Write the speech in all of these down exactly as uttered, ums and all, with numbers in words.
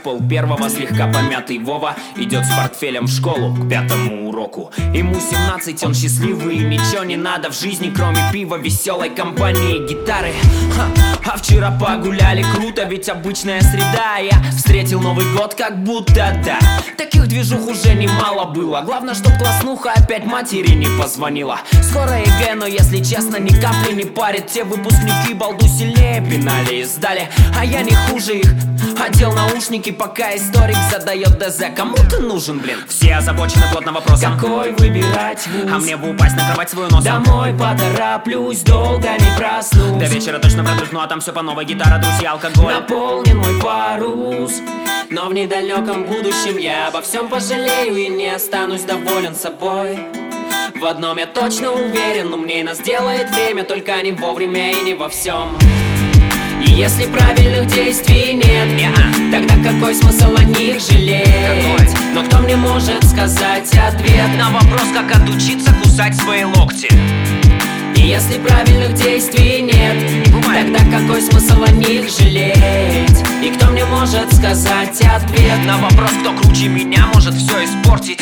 пол первого, слегка помятый Вова идет с портфелем в школу к пятому уроку. Ему семнадцать, он счастливый, ничего не надо в жизни, кроме пива, веселой компании, гитары. Ха, а вчера погуляли круто, ведь обычная среда. Я встретил Новый год как будто да. Таких движух уже немало было. Главное, чтоб класснуха опять матери не позвонила. Скоро ЕГЭ, но если честно, ни капли не парит. Те выпускники балду сильнее пинали и сдали, а я не хуже их. Одел наушники, пока историк задает ДЗ. Кому ты нужен, блин? Все озабочены плотным вопросом: какой выбирать вуз? А мне бы упасть, накрывать свою носом. Домой потороплюсь, долго не проснусь. До вечера точно продрыхну, а там все по новой. Гитара, друзья, алкоголь. Наполнен мой парус, но в недалеком будущем я обо всем пожалею и не останусь доволен собой. В одном я точно уверен, умнее нас делает время, только не вовремя и не во всем. И если правильных действий нет, не-а, тогда какой смысл о них жалеть? Какой? Но кто мне может сказать ответ на вопрос, как отучиться кусать свои локти? И если правильных действий нет, не тогда какой смысл о них жалеть? И кто мне может сказать ответ на вопрос, кто круче меня может все испортить?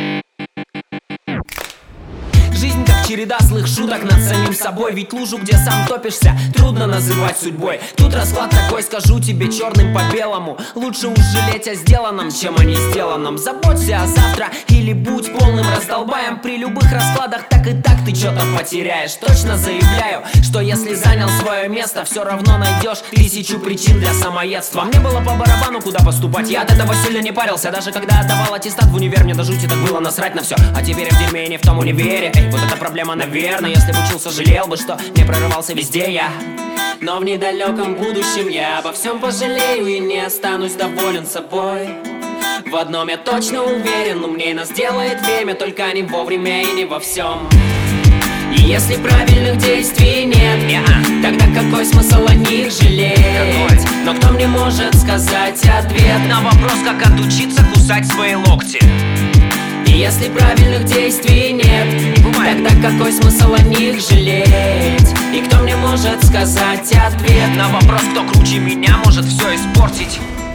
Жизнь как череда злых шуток над самим собой. Ведь лужу, где сам топишься, трудно называть судьбой. Тут расклад такой, скажу тебе черным по белому: лучше уж жалеть о сделанном, чем о не сделанном. Заботься о завтра или будь полным раздолбаем. При любых раскладах так и так ты что-то потеряешь. Точно заявляю, что если занял свое место, все равно найдешь тысячу причин для самоедства. Мне было по барабану, куда поступать, я от этого сильно не парился. Даже когда отдавал аттестат в универ, мне до жути так было насрать на все. А теперь я в дерьме и не в том универе. Эй, вот эта проблема, наверное. Если бы учился, жалел бы, что не прорывался везде я. Но в недалеком будущем я обо всем пожалею и не останусь доволен собой. В одном я точно уверен, умнее нас делает время, только не вовремя и не во всем. И если правильных действий нет, не-а, тогда какой смысл о них жалеть? Какой? Но кто мне может сказать ответ на вопрос, как отучиться кусать свои локти? И если правильных действий нет, не тогда какой смысл о них жалеть? И кто мне может сказать ответ на вопрос, кто круче меня может все испортить?